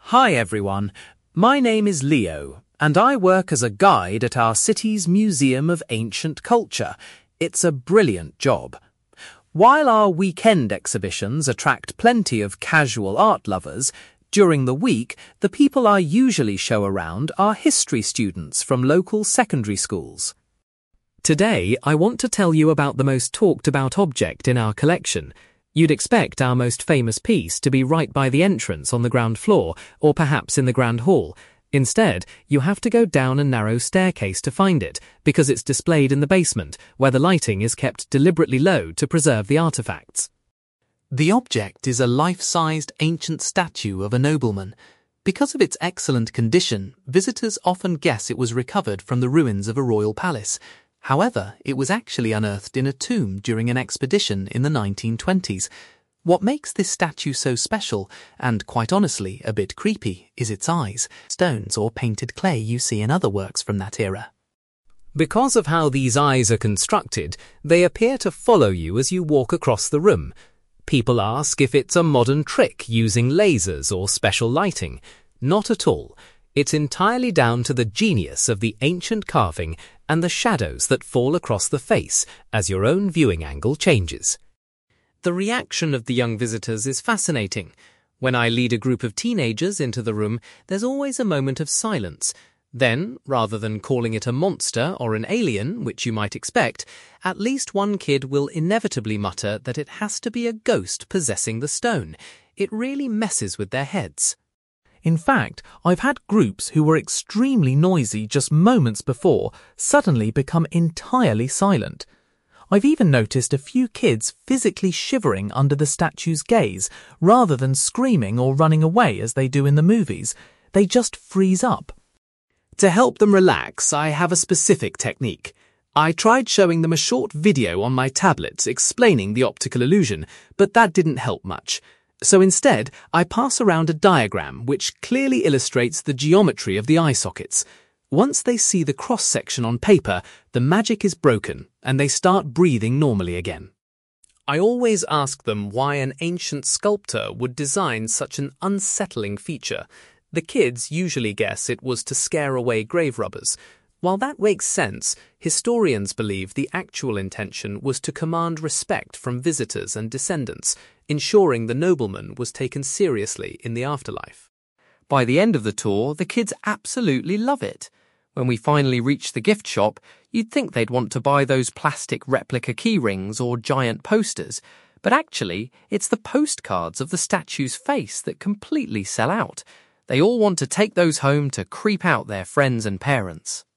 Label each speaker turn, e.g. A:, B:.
A: Hi everyone, my name is Leo, and I work as a guide at our city's Museum of Ancient Culture. It's a brilliant job. While our weekend exhibitions attract plenty of casual art lovers, during the week the people I usually show around are history students from local secondary schools. Today I want to tell you about the most talked about object in our collection. You'd expect our most famous piece to be right by the entrance on the ground floor, or perhaps in the grand hall. Instead, you have to go down a narrow staircase to find it, because it's displayed in the basement, where the lighting is kept deliberately low to preserve the artifacts. The object is a life-sized ancient statue of a nobleman. Because of its excellent condition, visitors often guess it was recovered from the ruins of a royal palace. However, it was actually unearthed in a tomb during an expedition in the 1920s. What makes this statue so special, and quite honestly a bit creepy, is its eyes, stones or painted clay you see in other works from that era. Because of how these eyes are constructed, they appear to follow you as you walk across the room. People ask if it's a modern trick using lasers or special lighting. Not at all. It's entirely down to the genius of the ancient carving and the shadows that fall across the face as your own viewing angle changes. The reaction of the young visitors is fascinating. When I lead a group of teenagers into the room, there's always a moment of silence. Then, rather than calling it a monster or an alien, which you might expect, at least one kid will inevitably mutter that it has to be a ghost possessing the stone. It really messes with their heads. In fact, I've had groups who were extremely noisy just moments before suddenly become entirely silent. I've even noticed a few kids physically shivering under the statue's gaze rather than screaming or running away as they do in the movies. They just freeze up. To help them relax, I have a specific technique. I tried showing them a short video on my tablet explaining the optical illusion, but that didn't help much. So instead, I pass around a diagram which clearly illustrates the geometry of the eye sockets. Once they see the cross-section on paper, the magic is broken and they start breathing normally again. I always ask them why an ancient sculptor would design such an unsettling feature. The kids usually guess it was to scare away grave robbers. While that makes sense, historians believe the actual intention was to command respect from visitors and descendants, ensuring the nobleman was taken seriously in the afterlife. By the end of the tour, the kids absolutely love it. When we finally reach the gift shop, you'd think they'd want to buy those plastic replica key rings or giant posters, but actually, it's the postcards of the statue's face that completely sell out. They all want to take those home to creep out their friends and parents.